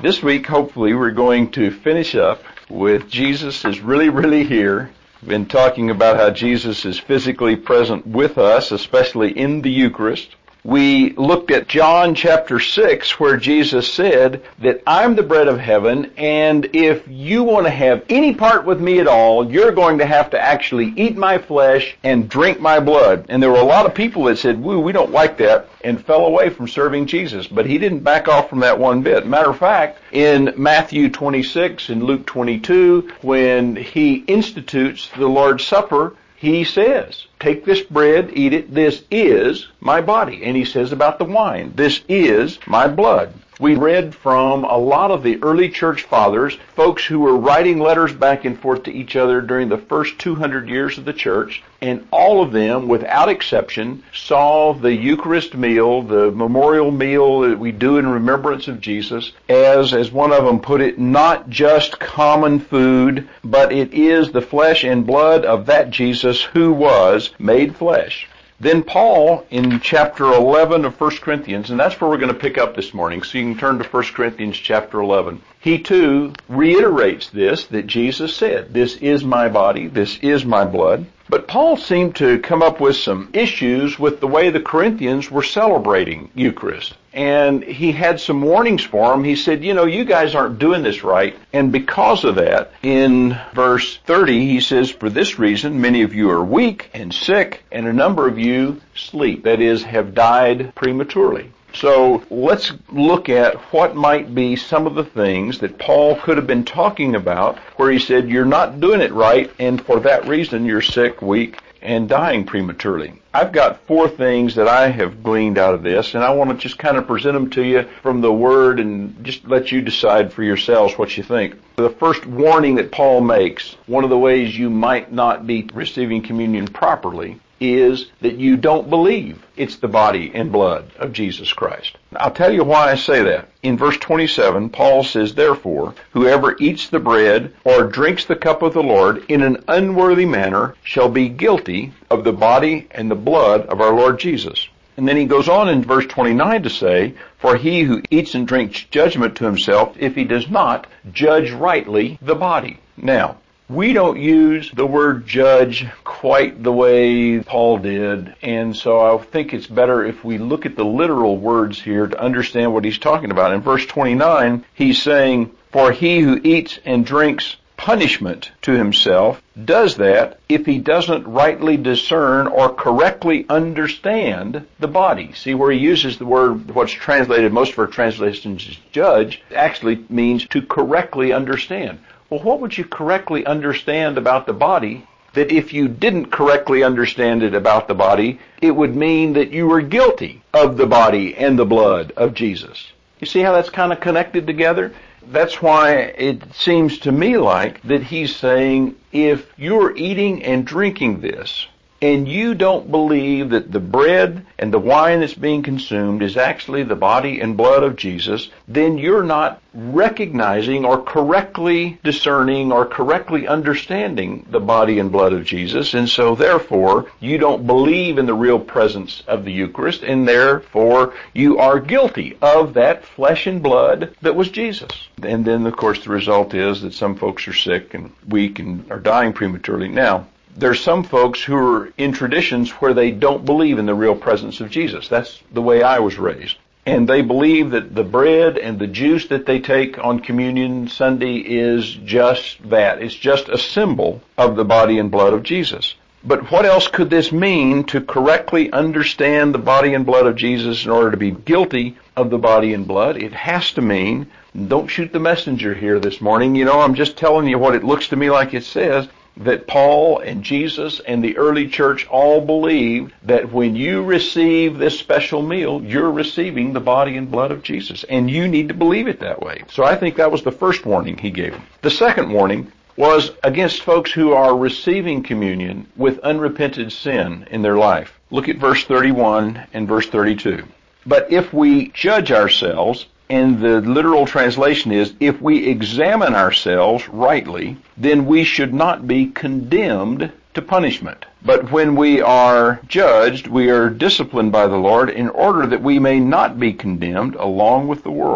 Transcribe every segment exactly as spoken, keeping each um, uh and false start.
This week, hopefully, we're going to finish up with Jesus is really, really here. We've been talking about how Jesus is physically present with us, especially in the Eucharist. We looked at John chapter six, where Jesus said that I'm the bread of heaven, and if you want to have any part with me at all, you're going to have to actually eat my flesh and drink my blood. And there were a lot of people that said, woo, we don't like that, and fell away from serving Jesus. But he didn't back off from that one bit. Matter of fact, in Matthew twenty-six and Luke twenty-two, when he institutes the Lord's Supper, he says, take this bread, eat it, this is my body. And he says about the wine, this is my blood. We read from a lot of the early church fathers, folks who were writing letters back and forth to each other during the first two hundred years of the church, and all of them, without exception, saw the Eucharist meal, the memorial meal that we do in remembrance of Jesus, as, as one of them put it, not just common food, but it is the flesh and blood of that Jesus who was made flesh. Then Paul, in chapter eleven of First Corinthians, and that's where we're going to pick up this morning, so you can turn to First Corinthians chapter eleven. He too reiterates this, that Jesus said, this is my body, this is my blood. But Paul seemed to come up with some issues with the way the Corinthians were celebrating Eucharist. And he had some warnings for them. He said, you know, you guys aren't doing this right. And because of that, in verse thirty, he says, for this reason, many of you are weak and sick, and a number of you sleep. That is, have died prematurely. So let's look at what might be some of the things that Paul could have been talking about where he said, you're not doing it right, and for that reason you're sick, weak, and dying prematurely. I've got four things that I have gleaned out of this, and I want to just kind of present them to you from the Word and just let you decide for yourselves what you think. The first warning that Paul makes, one of the ways you might not be receiving communion properly, is that you don't believe it's the body and blood of Jesus Christ. I'll tell you why I say that. In verse twenty-seven, Paul says, therefore, whoever eats the bread or drinks the cup of the Lord in an unworthy manner shall be guilty of the body and the blood of our Lord Jesus. And then he goes on in verse twenty-nine to say, for he who eats and drinks judgment to himself if he does not judge rightly the body. Now, we don't use the word judge quite the way Paul did, and so I think it's better if we look at the literal words here to understand what he's talking about. In verse twenty-nine, he's saying, for he who eats and drinks punishment to himself does that if he doesn't rightly discern or correctly understand the body. See where he uses the word, what's translated, most of our translations is judge, actually means to correctly understand. Well, what would you correctly understand about the body that if you didn't correctly understand it about the body, it would mean that you were guilty of the body and the blood of Jesus? You see how that's kind of connected together? That's why it seems to me like that he's saying, if you're eating and drinking this, and you don't believe that the bread and the wine that's being consumed is actually the body and blood of Jesus, then you're not recognizing or correctly discerning or correctly understanding the body and blood of Jesus, and so therefore you don't believe in the real presence of the Eucharist, and therefore you are guilty of that flesh and blood that was Jesus. And then, of course, the result is that some folks are sick and weak and are dying prematurely. Now, there's some folks who are in traditions where they don't believe in the real presence of Jesus. That's the way I was raised. And they believe that the bread and the juice that they take on Communion Sunday is just that. It's just a symbol of the body and blood of Jesus. But what else could this mean to correctly understand the body and blood of Jesus in order to be guilty of the body and blood? It has to mean, don't shoot the messenger here this morning. You know, I'm just telling you what it looks to me like it says, that Paul and Jesus and the early church all believed that when you receive this special meal, you're receiving the body and blood of Jesus. And you need to believe it that way. So I think that was the first warning he gave them. The second warning was against folks who are receiving communion with unrepented sin in their life. Look at verse thirty-one and verse thirty-two. But if we judge ourselves, and the literal translation is, if we examine ourselves rightly, then we should not be condemned to punishment. But when we are judged, we are disciplined by the Lord in order that we may not be condemned along with the world.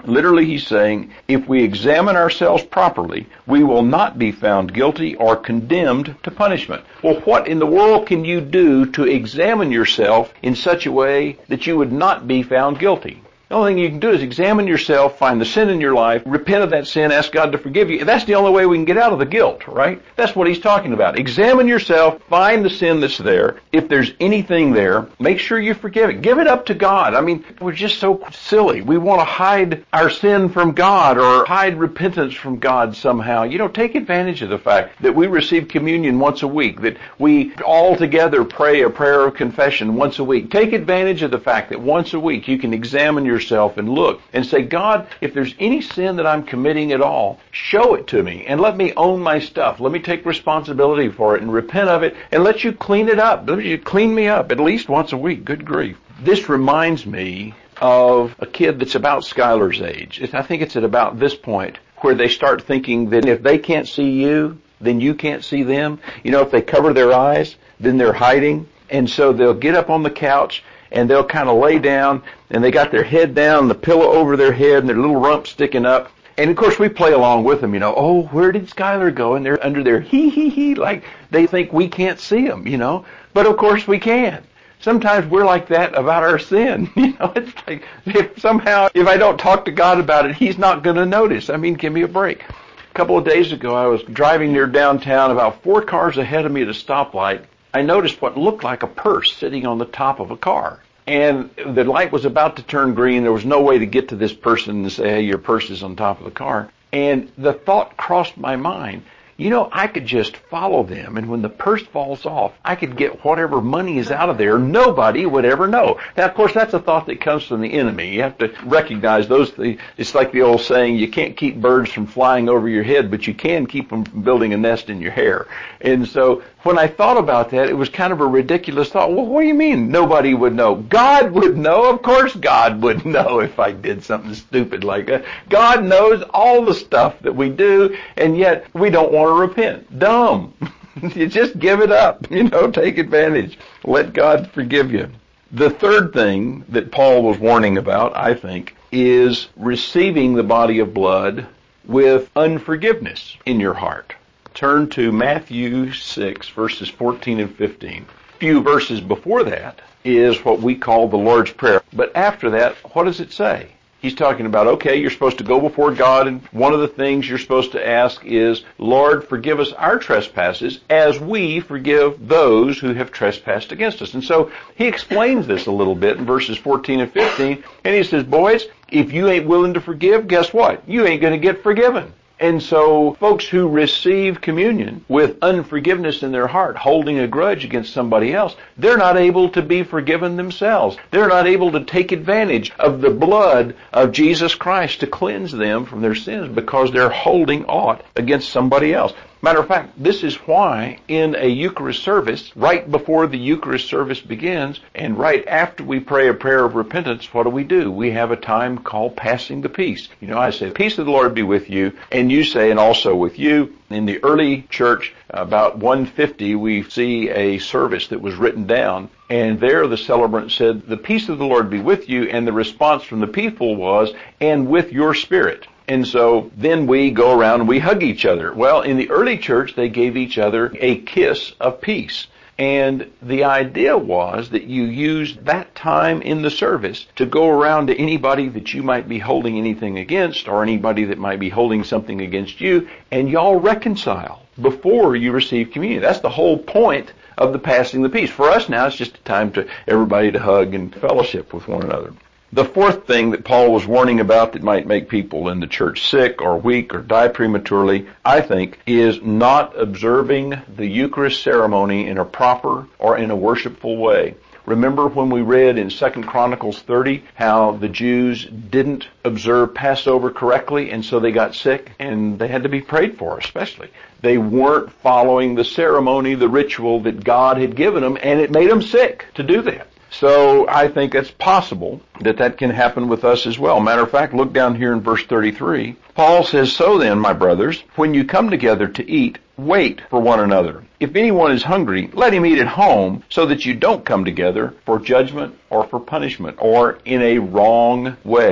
Literally, he's saying, if we examine ourselves properly, we will not be found guilty or condemned to punishment. Well, what in the world can you do to examine yourself in such a way that you would not be found guilty? The only thing you can do is examine yourself, find the sin in your life, repent of that sin, ask God to forgive you. That's the only way we can get out of the guilt, right? That's what he's talking about. Examine yourself, find the sin that's there. If there's anything there, make sure you forgive it. Give it up to God. I mean, we're just so silly. We want to hide our sin from God or hide repentance from God somehow. You know, take advantage of the fact that we receive communion once a week, that we all together pray a prayer of confession once a week. Take advantage of the fact that once a week you can examine yourself yourself and look and say, God, if there's any sin that I'm committing at all, show it to me and let me own my stuff. Let me take responsibility for it and repent of it and let you clean it up. Let you clean me up at least once a week. Good grief. This reminds me of a kid that's about Skylar's age. I think it's at about this point where they start thinking that if they can't see you, then you can't see them. You know, if they cover their eyes, then they're hiding. And so they'll get up on the couch and they'll kind of lay down, and they got their head down, the pillow over their head, and their little rump sticking up. And, of course, we play along with them, you know. Oh, where did Skylar go? And they're under there, hee, hee, hee, like they think we can't see them, you know. But, of course, we can. Sometimes we're like that about our sin. You know, it's like if somehow, if I don't talk to God about it, he's not going to notice. I mean, give me a break. A couple of days ago, I was driving near downtown, about four cars ahead of me at a stoplight. I noticed what looked like a purse sitting on the top of a car. And the light was about to turn green. There was no way to get to this person and say, hey, your purse is on top of the car. And the thought crossed my mind, you know, I could just follow them, and when the purse falls off, I could get whatever money is out of there. Nobody would ever know. Now, of course, that's a thought that comes from the enemy. You have to recognize those things. It's like the old saying, you can't keep birds from flying over your head, but you can keep them from building a nest in your hair. And so when I thought about that, it was kind of a ridiculous thought. Well, what do you mean nobody would know? God would know. Of course God would know if I did something stupid like that. God knows all the stuff that we do, and yet we don't want to repent. Dumb. You just give it up. You know, take advantage. Let God forgive you. The third thing that Paul was warning about, I think, is receiving the body of blood with unforgiveness in your heart. Turn to Matthew six, verses fourteen and fifteen. A few verses before that is what we call the Lord's Prayer. But after that, what does it say? He's talking about, okay, you're supposed to go before God, and one of the things you're supposed to ask is, Lord, forgive us our trespasses as we forgive those who have trespassed against us. And so he explains this a little bit in verses fourteen and fifteen, and he says, boys, if you ain't willing to forgive, guess what? You ain't going to get forgiven. And so folks who receive communion with unforgiveness in their heart, holding a grudge against somebody else, they're not able to be forgiven themselves. They're not able to take advantage of the blood of Jesus Christ to cleanse them from their sins because they're holding aught against somebody else. Matter of fact, this is why in a Eucharist service, right before the Eucharist service begins, and right after we pray a prayer of repentance, what do we do? We have a time called passing the peace. You know, I say, peace of the Lord be with you, and you say, and also with you. In the early church, about one fifty, we see a service that was written down, and there the celebrant said, the peace of the Lord be with you, and the response from the people was, and with your spirit. And so then we go around and we hug each other. Well, in the early church, they gave each other a kiss of peace. And the idea was that you used that time in the service to go around to anybody that you might be holding anything against or anybody that might be holding something against you, and y'all reconcile before you receive communion. That's the whole point of the passing the peace. For us now, it's just a time to everybody to hug and fellowship with one another. The fourth thing that Paul was warning about that might make people in the church sick or weak or die prematurely, I think, is not observing the Eucharist ceremony in a proper or in a worshipful way. Remember when we read in Second Chronicles thirty how the Jews didn't observe Passover correctly, and so they got sick, and they had to be prayed for especially. They weren't following the ceremony, the ritual that God had given them, and it made them sick to do that. So I think it's possible that that can happen with us as well. Matter of fact, look down here in verse thirty-three. Paul says, so then, my brothers, when you come together to eat, wait for one another. If anyone is hungry, let him eat at home, so that you don't come together for judgment or for punishment or in a wrong way.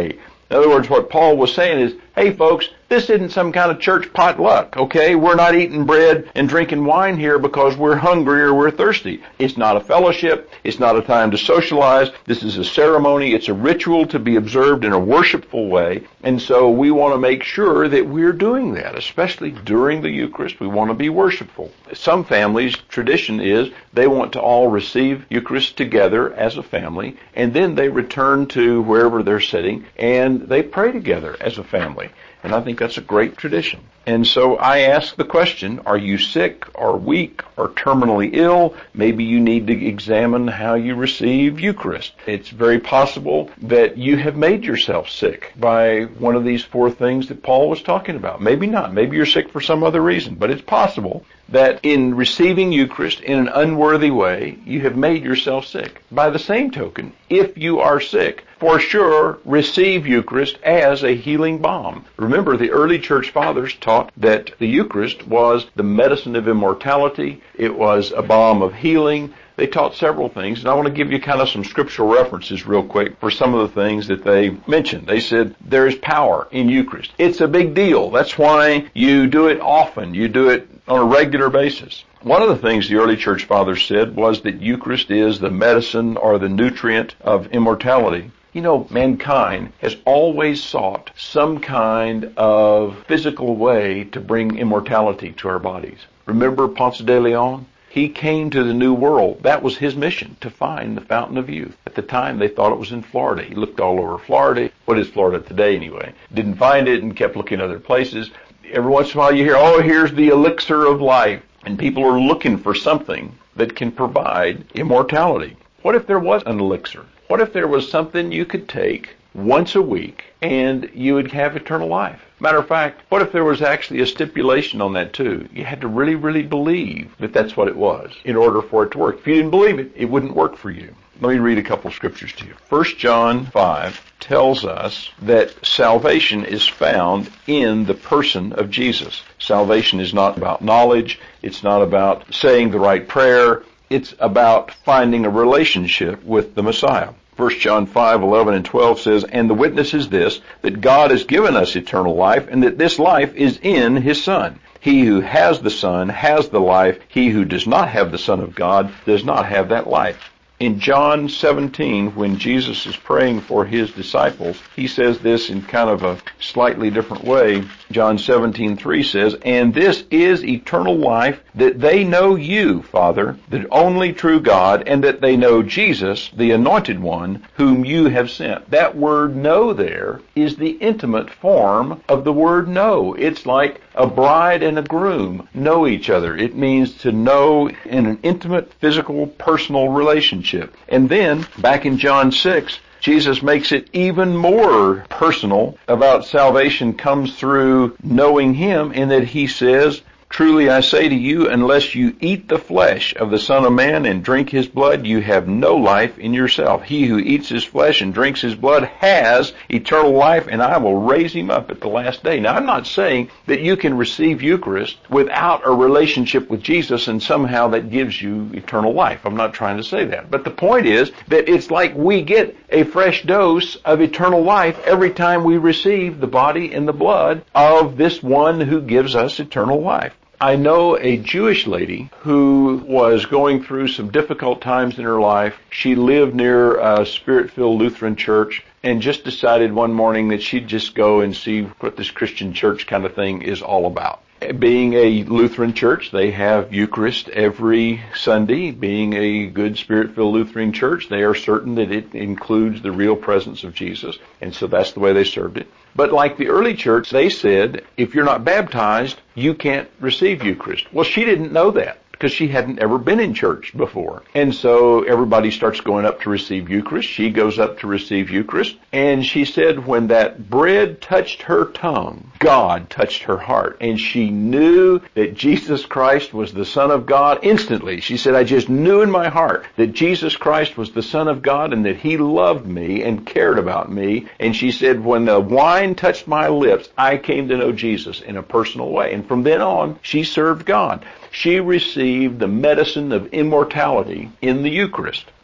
In other words, what Paul was saying is, hey folks, this isn't some kind of church potluck, okay? We're not eating bread and drinking wine here because we're hungry or we're thirsty. It's not a fellowship. It's not a time to socialize. This is a ceremony. It's a ritual to be observed in a worshipful way. And so we want to make sure that we're doing that, especially during the Eucharist. We want to be worshipful. Some families' tradition is they want to all receive Eucharist together as a family, and then they return to wherever they're sitting, and they pray together as a family. And I think that's a great tradition. And so I ask the question, are you sick or weak or terminally ill? Maybe you need to examine how you receive Eucharist. It's very possible that you have made yourself sick by one of these four things that Paul was talking about. Maybe not. Maybe you're sick for some other reason. But it's possible that in receiving Eucharist in an unworthy way, you have made yourself sick. By the same token, if you are sick, for sure, receive Eucharist as a healing balm. Remember, the early church fathers taught that the Eucharist was the medicine of immortality. It was a balm of healing. They taught several things, and I want to give you kind of some scriptural references real quick for some of the things that they mentioned. They said there is power in Eucharist. It's a big deal. That's why you do it often. You do it on a regular basis. One of the things the early church fathers said was that Eucharist is the medicine or the nutrient of immortality. You know, mankind has always sought some kind of physical way to bring immortality to our bodies. Remember Ponce de Leon? He came to the New World. That was his mission, to find the fountain of youth. At the time, they thought it was in Florida. He looked all over Florida. What is Florida today, anyway? Didn't find it and kept looking other places. Every once in a while you hear, oh, here's the elixir of life. And people are looking for something that can provide immortality. What if there was an elixir? What if there was something you could take once a week and you would have eternal life? Matter of fact, what if there was actually a stipulation on that too? You had to really, really believe that that's what it was in order for it to work. If you didn't believe it, it wouldn't work for you. Let me read a couple scriptures to you. First John five tells us that salvation is found in the person of Jesus. Salvation is not about knowledge. It's not about saying the right prayer. It's about finding a relationship with the Messiah. First John five, eleven and twelve says, and the witness is this, that God has given us eternal life, and that this life is in His Son. He who has the Son has the life. He who does not have the Son of God does not have that life. In John seventeen, when Jesus is praying for His disciples, He says this in kind of a slightly different way. John seventeen three says, and this is eternal life, that they know you, Father, the only true God, and that they know Jesus, the Anointed One, whom you have sent. That word know there is the intimate form of the word know. It's like a bride and a groom know each other. It means to know in an intimate, physical, personal relationship. And then, back in John six, Jesus makes it even more personal about salvation comes through knowing Him, in that He says, truly I say to you, unless you eat the flesh of the Son of Man and drink His blood, you have no life in yourself. He who eats His flesh and drinks His blood has eternal life, and I will raise him up at the last day. Now, I'm not saying that you can receive Eucharist without a relationship with Jesus and somehow that gives you eternal life. I'm not trying to say that. But the point is that it's like we get a fresh dose of eternal life every time we receive the body and the blood of this one who gives us eternal life. I know a Jewish lady who was going through some difficult times in her life. She lived near a Spirit-filled Lutheran church and just decided one morning that she'd just go and see what this Christian church kind of thing is all about. Being a Lutheran church, they have Eucharist every Sunday. Being a good Spirit-filled Lutheran church, they are certain that it includes the real presence of Jesus. And so that's the way they served it. But like the early church, they said, if you're not baptized, you can't receive Eucharist. Well, she didn't know that, because she hadn't ever been in church before. And so everybody starts going up to receive Eucharist. She goes up to receive Eucharist. And she said when that bread touched her tongue, God touched her heart. And she knew that Jesus Christ was the Son of God instantly. She said, I just knew in my heart that Jesus Christ was the Son of God and that He loved me and cared about me. And she said, when the wine touched my lips, I came to know Jesus in a personal way. And from then on, she served God. She received the medicine of immortality in the Eucharist.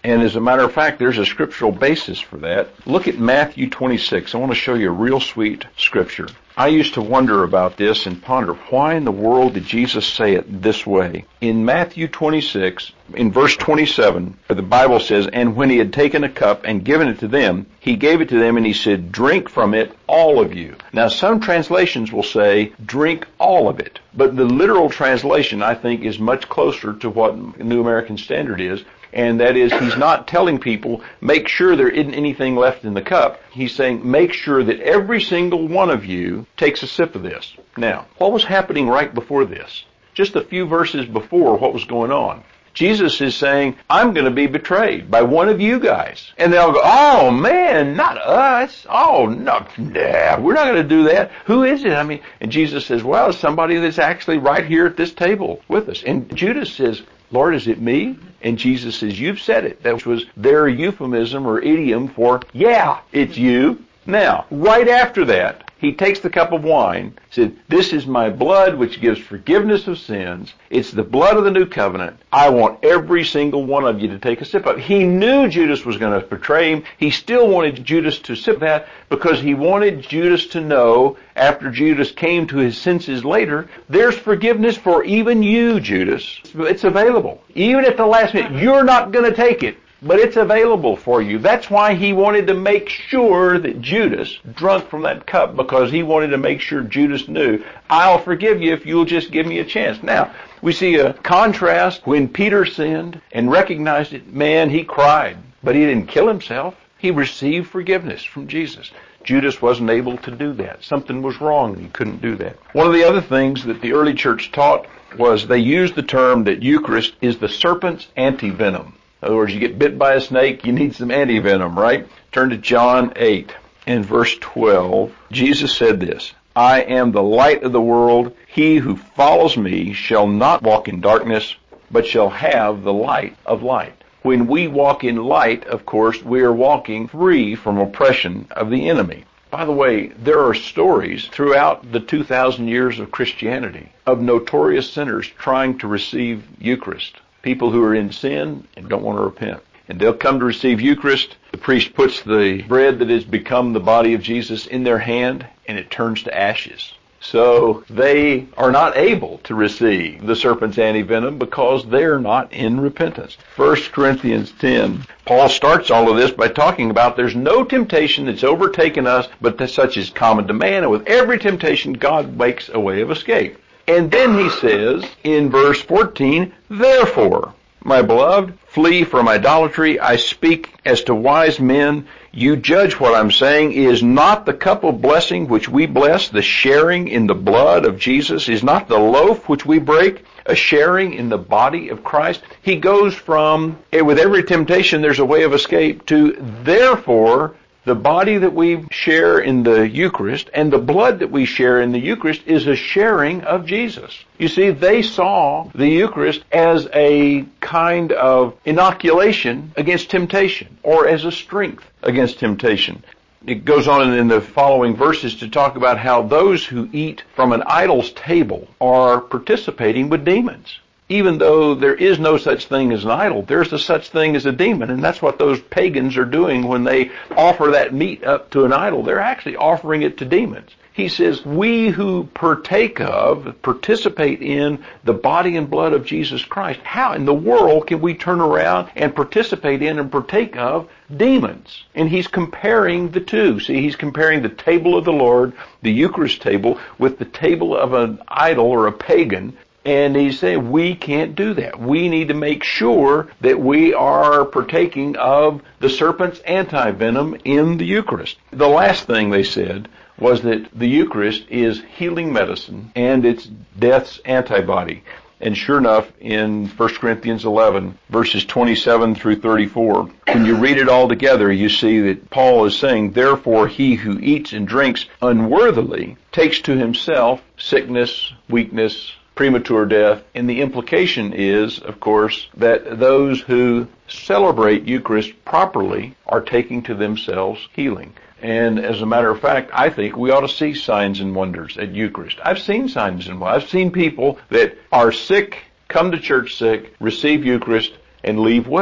And as a matter of fact, there's a scriptural basis for that. Look at Matthew twenty-six. I want to show you a real sweet scripture. I used to wonder about this and ponder, why in the world did Jesus say it this way? In Matthew twenty-six, in verse twenty-seven, the Bible says, "And when he had taken a cup and given it to them, he gave it to them and he said, 'Drink from it, all of you.'" Now, some translations will say, "Drink all of it." But the literal translation, I think, is much closer to what New American Standard is. And that is, he's not telling people, make sure there isn't anything left in the cup. He's saying, make sure that every single one of you takes a sip of this. Now, what was happening right before this? Just a few verses before what was going on. Jesus is saying, I'm going to be betrayed by one of you guys. And they'll go, oh man, not us. Oh, no, nah, we're not going to do that. Who is it? I mean, and Jesus says, well, it's somebody that's actually right here at this table with us. And Judas says, Lord, is it me? And Jesus says, you've said it. That was their euphemism or idiom for, yeah, it's you. Now, right after that, he takes the cup of wine, said, this is my blood which gives forgiveness of sins. It's the blood of the new covenant. I want every single one of you to take a sip of it. He knew Judas was going to betray him. He still wanted Judas to sip that because he wanted Judas to know, after Judas came to his senses later, there's forgiveness for even you, Judas. It's available. Even at the last minute, you're not going to take it, but it's available for you. That's why he wanted to make sure that Judas drank from that cup, because he wanted to make sure Judas knew, I'll forgive you if you'll just give me a chance. Now, we see a contrast when Peter sinned and recognized it. Man, he cried, but he didn't kill himself. He received forgiveness from Jesus. Judas wasn't able to do that. Something was wrong. He couldn't do that. One of the other things that the early church taught was they used the term that Eucharist is the serpent's antivenom. In other words, you get bit by a snake, you need some antivenom, right? Turn to John eight and verse twelve. Jesus said this, I am the light of the world. He who follows me shall not walk in darkness, but shall have the light of light. When we walk in light, of course, we are walking free from oppression of the enemy. By the way, there are stories throughout the two thousand years of Christianity of notorious sinners trying to receive Eucharist. People who are in sin and don't want to repent. And they'll come to receive Eucharist. The priest puts the bread that has become the body of Jesus in their hand, and it turns to ashes. So they are not able to receive the serpent's antivenom because they're not in repentance. First Corinthians ten. Paul starts all of this by talking about there's no temptation that's overtaken us, but such is common to man, and with every temptation God makes a way of escape. And then he says in verse fourteen, therefore, my beloved, flee from idolatry. I speak as to wise men. You judge what I'm saying. Is not the cup of blessing which we bless the sharing in the blood of Jesus? Is not the loaf which we break a sharing in the body of Christ? He goes from, with every temptation there's a way of escape, to therefore, the body that we share in the Eucharist and the blood that we share in the Eucharist is a sharing of Jesus. You see, they saw the Eucharist as a kind of inoculation against temptation, or as a strength against temptation. It goes on in the following verses to talk about how those who eat from an idol's table are participating with demons. Even though there is no such thing as an idol, there's a such thing as a demon, and that's what those pagans are doing when they offer that meat up to an idol. They're actually offering it to demons. He says, we who partake of, participate in the body and blood of Jesus Christ. How in the world can we turn around and participate in and partake of demons? And he's comparing the two. See, he's comparing the table of the Lord, the Eucharist table, with the table of an idol or a pagan. And he's saying we can't do that. We need to make sure that we are partaking of the serpent's antivenom in the Eucharist. The last thing they said was that the Eucharist is healing medicine and it's death's antibody. And sure enough, in First Corinthians eleven, verses twenty-seven through thirty-four, when you read it all together, you see that Paul is saying, therefore he who eats and drinks unworthily takes to himself sickness, weakness, premature death. And the implication is, of course, that those who celebrate Eucharist properly are taking to themselves healing. And as a matter of fact, I think we ought to see signs and wonders at Eucharist. I've seen signs and wonders. I've seen people that are sick, come to church sick, receive Eucharist, and leave well.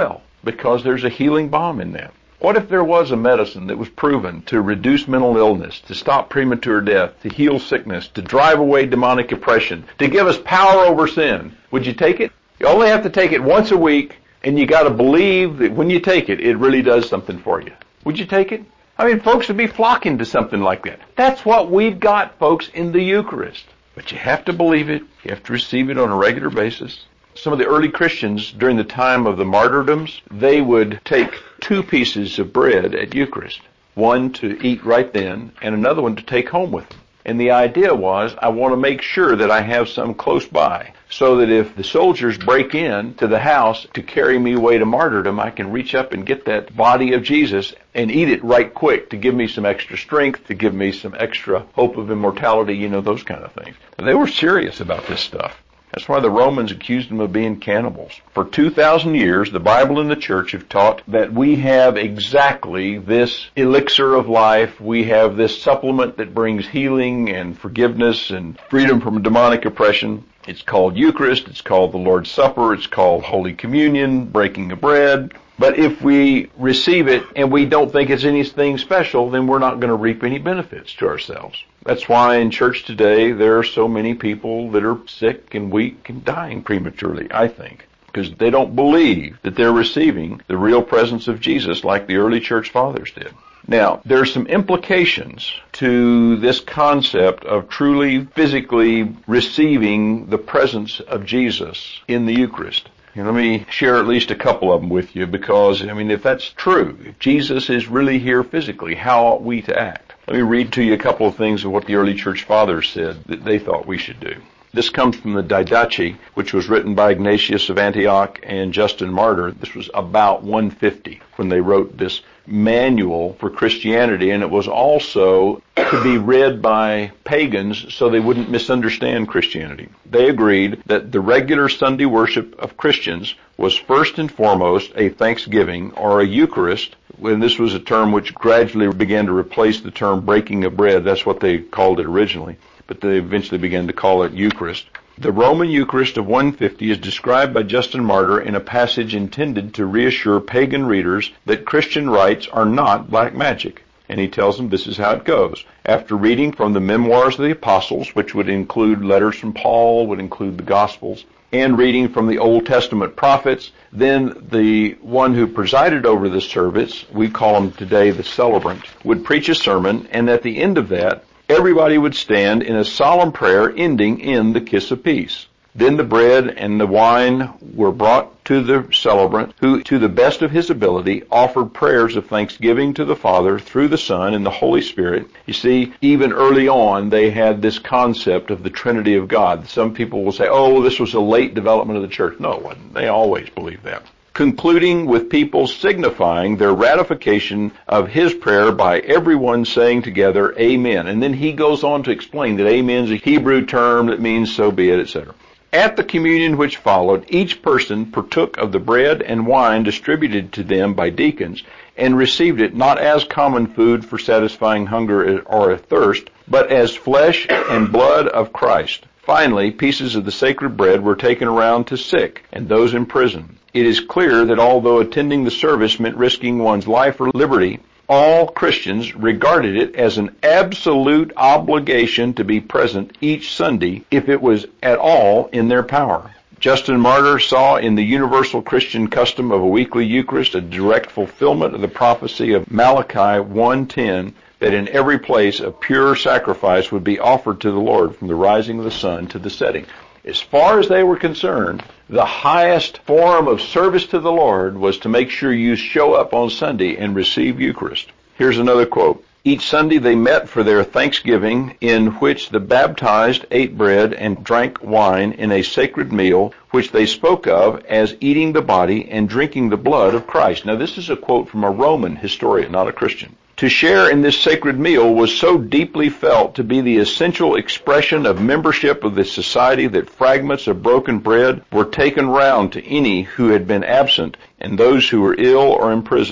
because there's a healing balm in that. What if there was a medicine that was proven to reduce mental illness, to stop premature death, to heal sickness, to drive away demonic oppression, to give us power over sin? Would you take it? You only have to take it once a week, and you got to believe that when you take it, it really does something for you. Would you take it? I mean, folks would be flocking to something like that. That's what we've got, folks, in the Eucharist. But you have to believe it. You have to receive it on a regular basis. Some of the early Christians, during the time of the martyrdoms, they would take two pieces of bread at Eucharist, one to eat right then and another one to take home with them. And the idea was, I want to make sure that I have some close by, so that if the soldiers break in to the house to carry me away to martyrdom, I can reach up and get that body of Jesus and eat it right quick to give me some extra strength, to give me some extra hope of immortality, you know, those kind of things. But they were serious about this stuff. That's why the Romans accused them of being cannibals. For two thousand years, the Bible and the church have taught that we have exactly this elixir of life. We have this supplement that brings healing and forgiveness and freedom from demonic oppression. It's called Eucharist. It's called the Lord's Supper. It's called Holy Communion, breaking of bread. But if we receive it and we don't think it's anything special, then we're not going to reap any benefits to ourselves. That's why in church today there are so many people that are sick and weak and dying prematurely, I think, because they don't believe that they're receiving the real presence of Jesus like the early church fathers did. Now, there's some implications to this concept of truly physically receiving the presence of Jesus in the Eucharist. And let me share at least a couple of them with you because, I mean, if that's true, if Jesus is really here physically, how ought we to act? Let me read to you a couple of things of what the early church fathers said that they thought we should do. This comes from the Didache, which was written by Ignatius of Antioch and Justin Martyr. This was about one fifty when they wrote this manual for Christianity, and it was also to be read by pagans so they wouldn't misunderstand Christianity. They agreed that the regular Sunday worship of Christians was first and foremost a thanksgiving or a Eucharist, and this was a term which gradually began to replace the term breaking of bread. That's what they called it originally, but they eventually began to call it Eucharist. The Roman Eucharist of one fifty is described by Justin Martyr in a passage intended to reassure pagan readers that Christian rites are not black magic. And he tells them this is how it goes. After reading from the Memoirs of the Apostles, which would include letters from Paul, would include the Gospels, and reading from the Old Testament prophets, then the one who presided over the service, we call him today the celebrant, would preach a sermon, and at the end of that, everybody would stand in a solemn prayer ending in the kiss of peace. Then the bread and the wine were brought to the celebrant, who, to the best of his ability, offered prayers of thanksgiving to the Father through the Son and the Holy Spirit. You see, even early on, they had this concept of the Trinity of God. Some people will say, oh, this was a late development of the church. No, it wasn't. They always believed that. Concluding with people signifying their ratification of his prayer by everyone saying together, Amen. And then he goes on to explain that Amen is a Hebrew term that means so be it, et cetera. At the communion which followed, each person partook of the bread and wine distributed to them by deacons and received it not as common food for satisfying hunger or a thirst, but as flesh and blood of Christ. Finally, pieces of the sacred bread were taken around to sick and those in prison. It is clear that although attending the service meant risking one's life or liberty, all Christians regarded it as an absolute obligation to be present each Sunday if it was at all in their power. Justin Martyr saw in the universal Christian custom of a weekly Eucharist a direct fulfillment of the prophecy of Malachi one ten, that in every place a pure sacrifice would be offered to the Lord from the rising of the sun to the setting. As far as they were concerned, the highest form of service to the Lord was to make sure you show up on Sunday and receive Eucharist. Here's another quote. Each Sunday they met for their thanksgiving, in which the baptized ate bread and drank wine in a sacred meal, which they spoke of as eating the body and drinking the blood of Christ. Now this is a quote from a Roman historian, not a Christian. To share in this sacred meal was so deeply felt to be the essential expression of membership of the society that fragments of broken bread were taken round to any who had been absent and those who were ill or imprisoned.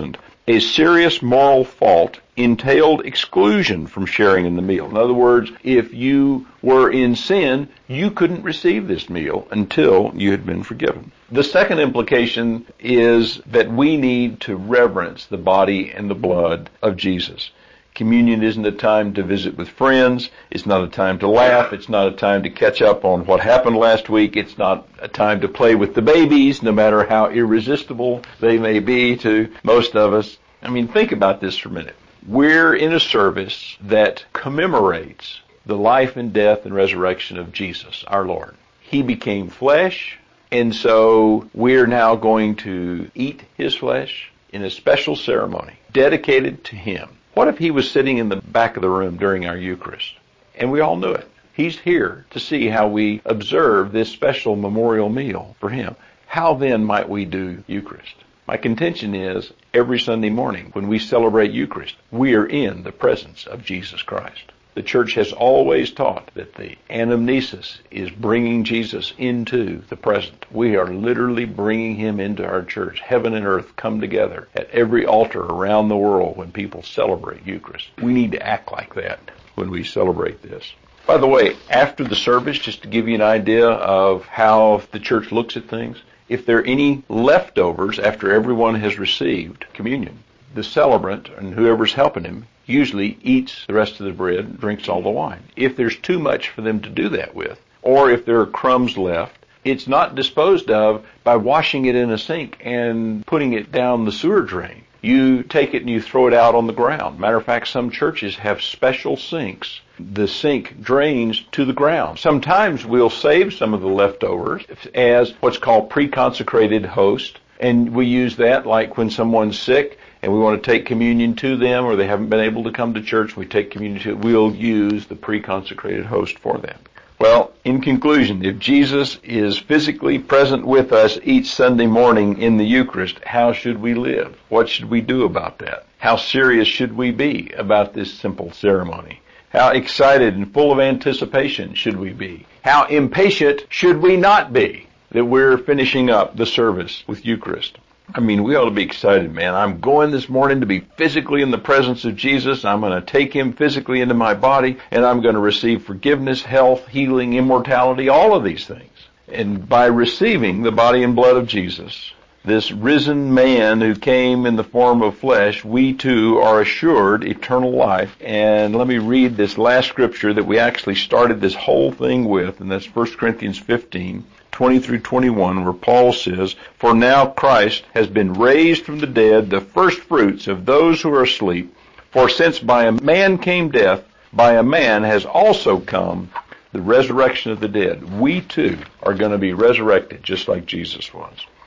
A serious moral fault entailed exclusion from sharing in the meal. In other words, if you were in sin, you couldn't receive this meal until you had been forgiven. The second implication is that we need to reverence the body and the blood of Jesus. Communion isn't a time to visit with friends. It's not a time to laugh. It's not a time to catch up on what happened last week. It's not a time to play with the babies, no matter how irresistible they may be to most of us. I mean, think about this for a minute. We're in a service that commemorates the life and death and resurrection of Jesus, our Lord. He became flesh, and so we're now going to eat his flesh in a special ceremony dedicated to him. What if he was sitting in the back of the room during our Eucharist, and we all knew it? He's here to see how we observe this special memorial meal for him. How then might we do Eucharist? My contention is, every Sunday morning when we celebrate Eucharist, we are in the presence of Jesus Christ. The church has always taught that the anamnesis is bringing Jesus into the present. We are literally bringing him into our church. Heaven and earth come together at every altar around the world when people celebrate Eucharist. We need to act like that when we celebrate this. By the way, after the service, just to give you an idea of how the church looks at things, if there are any leftovers after everyone has received communion, the celebrant and whoever's helping him usually eats the rest of the bread and drinks all the wine. If there's too much for them to do that with, or if there are crumbs left, it's not disposed of by washing it in a sink and putting it down the sewer drain. You take it and you throw it out on the ground. Matter of fact, some churches have special sinks. The sink drains to the ground. Sometimes we'll save some of the leftovers as what's called pre-consecrated host, and we use that like when someone's sick and we want to take communion to them, or they haven't been able to come to church, we take communion to, we'll use the pre-consecrated host for them. Well, in conclusion, if Jesus is physically present with us each Sunday morning in the Eucharist, how should we live? What should we do about that? How serious should we be about this simple ceremony? How excited and full of anticipation should we be? How impatient should we not be that we're finishing up the service with Eucharist? I mean, we ought to be excited, man. I'm going this morning to be physically in the presence of Jesus. I'm going to take him physically into my body, and I'm going to receive forgiveness, health, healing, immortality, all of these things. And by receiving the body and blood of Jesus, this risen man who came in the form of flesh, we too are assured eternal life. And let me read this last scripture that we actually started this whole thing with, and that's First Corinthians fifteen. twenty through twenty-one, where Paul says, "For now Christ has been raised from the dead, the first fruits of those who are asleep. For since by a man came death, by a man has also come the resurrection of the dead." We too are going to be resurrected just like Jesus was.